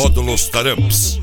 Módulos Taramps.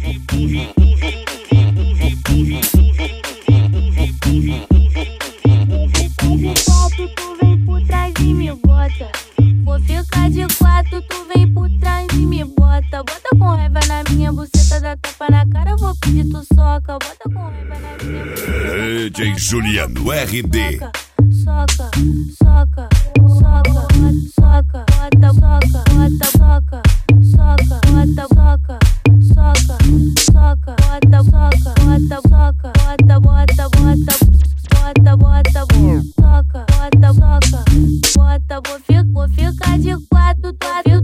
Tu vem por trás e me bota. Vou ficar de quatro, tu vem por trás e me bota. Bota com raiva na minha buceta, dá tapa na cara, vou pedir tu soca. Bota com raiva na minha buceta. DJ Juliano RD. Soca, soca, soca, soca, bota, soca, bota, soca, soca, bota, soca, soca, soca, bota, soca, bota, soca, bota, bota, bota, bota, bota, soca, bota, soca, bota, vou ficar de quatro,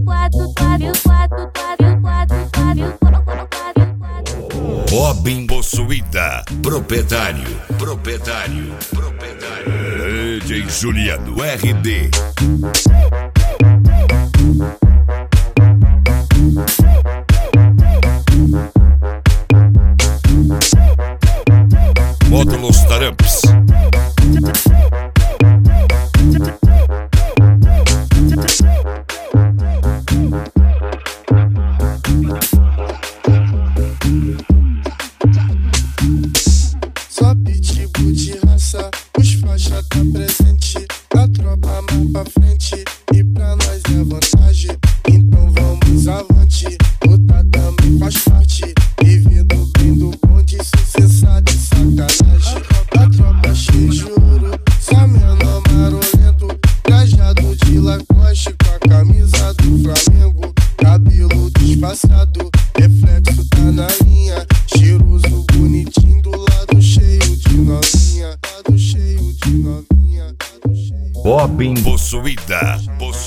Robin Possuída, proprietário. DJ Juliano RD. Módulos Taramps. Só pitbull de raça, os faixa tá presente. A tropa mais pra frente e pra nós é vantagem. Então vamos avante, luta também faz parte. Vivendo bem do bonde, sucessar de sacanagem. A tropa cheia de ouro, só menor marolento. Trajado de Lacoste com a camisa do Flamengo. Cabelo disfarçado, reflexo tá na linha. Cheiroso, bonitinho, do lado cheio de novinha. Lado cheio de novinha. Robin Possuída.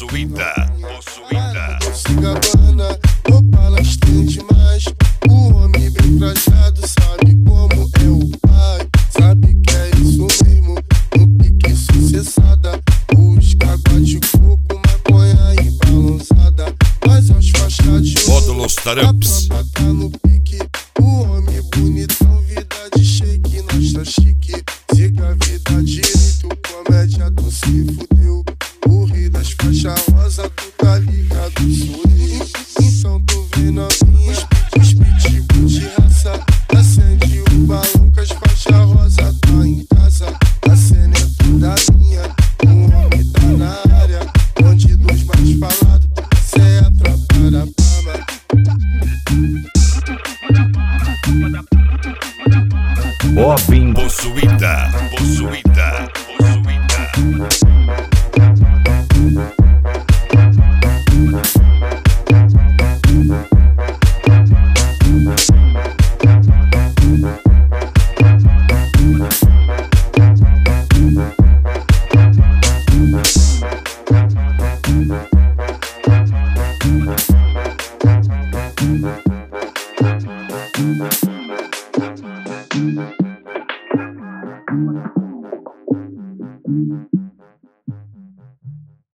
Doce Gabbana, roupa elas tem demais. O homem bem trajado sabe como é o pai. Sabe que é isso mesmo, no pique sucessada. Os caguas de coco, maconha e balançada. Mas aos faixas de ouro, Módulos Taramps. a tropa tá no pique.